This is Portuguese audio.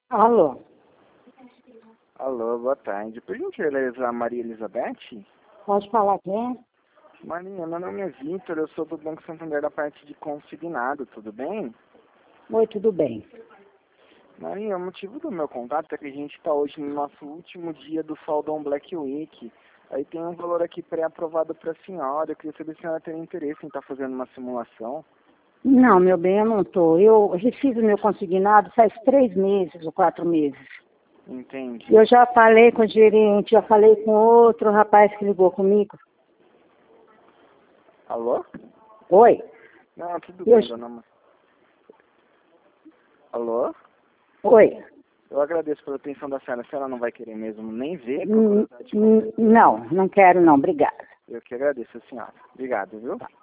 Alô? Alô, boa tarde. Por gentileza, a Maria Elizabeth? Pode falar quem? Maria, meu nome é Vitor, eu sou do Banco Santander da parte de consignado, tudo bem? Oi, tudo bem. Maria, o motivo do meu contato é que a gente está hoje no nosso último dia do Saldão Black Week. Aí tem um valor aqui pré-aprovado para a senhora. Eu queria saber se a senhora tem interesse em estar fazendo uma simulação. Não, meu bem, eu não estou. Eu refiz o meu consignado faz 3 meses ou 4 meses. Entendi. Eu já falei com o gerente, já falei com outro rapaz que ligou comigo. Alô? Oi? Não, tudo Eu- bem, dona Ma- Alô? Oi? Eu agradeço pela atenção da senhora. A senhora não vai querer mesmo nem ver? Por curiosidade, Não quero não, obrigada. eu que agradeço, a senhora. Obrigado, viu?